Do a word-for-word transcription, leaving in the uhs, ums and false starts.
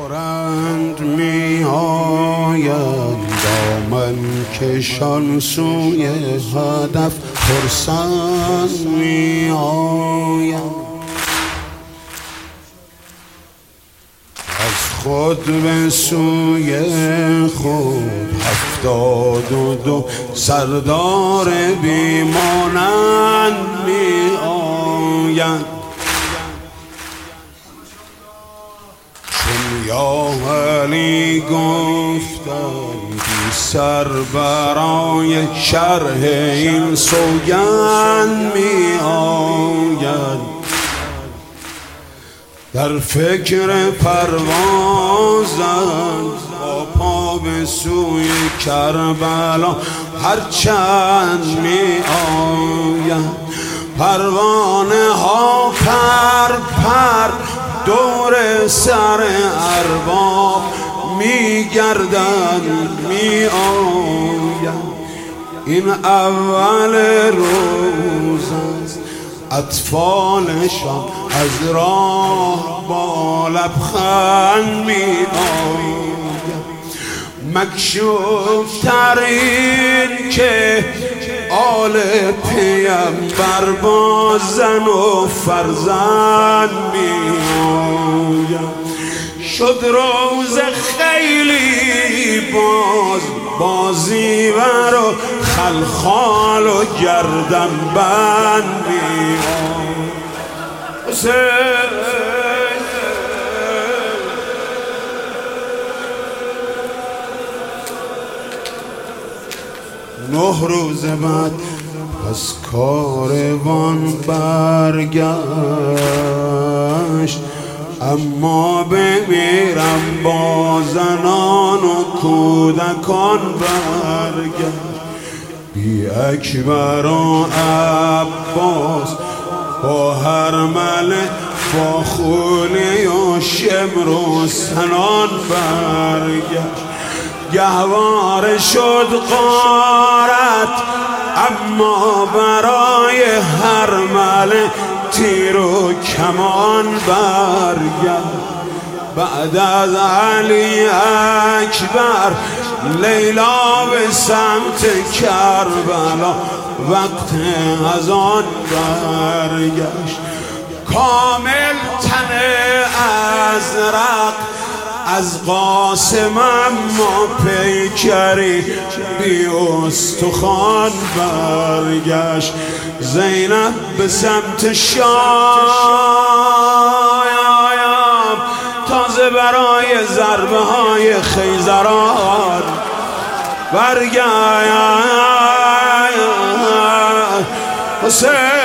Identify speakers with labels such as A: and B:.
A: دارند می آیند دامن کشان سوی هدف پرسان می آیند. از خود به سوی خود هفتاد و دو سردار بیمانند می آیند. چون یا علی گفتند بی سر برای شرح این سوگند می آیند. در فکر پروازند با پا به سوی کربلا هرچند می آیند. پروانه ها پر پر دور سر ارباب می گردند می آیند. این اول روز است اطفالشان از راه با لبخند می آید. مکشوف ترین که آل پیمبر با زن و فرزند می آید. شد روز خیلی باز بازیور و خلخال و گردن بند می آید. نه روز بعد از کاروان برگشت، اما بمیرم با زنان و کودکان برگشت. بی اکبر و عباس با هرمله با خولی و شمر و سنان برگشت. گهواره شد غارت، اما برای هرمله تیر و کمان برگشت. بعد از علی اکبر لیلا به سمت کربلا وقت از آن برگشت. کامل تن ازرق از قاسم اما پیکری بی استخوان برگشت. زینب به سمت شام تازه برای ضربه های خیزران برگشت. حسین